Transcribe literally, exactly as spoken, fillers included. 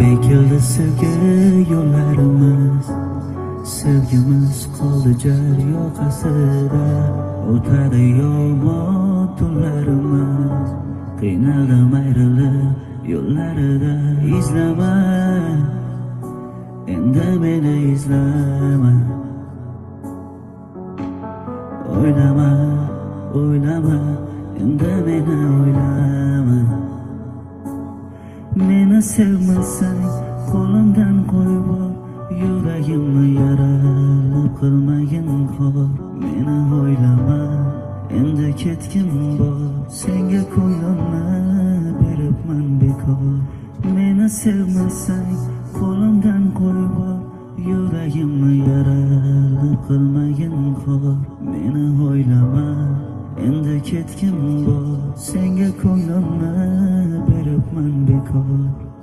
Ekildi sevgi yo'llarimiz, sevgimiz qoldi jar yoqasida. O'tadi yomon tunlarimiz, qiynaldim ayrilib yo'llarida. Izlama, endi meni izlama. O'ylama, o'ylama, endi meni o'ylama. Meni sevmasang qo'limdan qo'yib ol, yuragimni yaralab qilmagin xor. Meni o'ylama, endi ketgim bor, senga ko'nglimni beribman bekor. Meni sevmasang qo'limdan qo'yib ol, yuragimni yaralab qilmagin xor. Meni o'ylama, endi ketgim bor, senga ko'nglimni beribman bekor.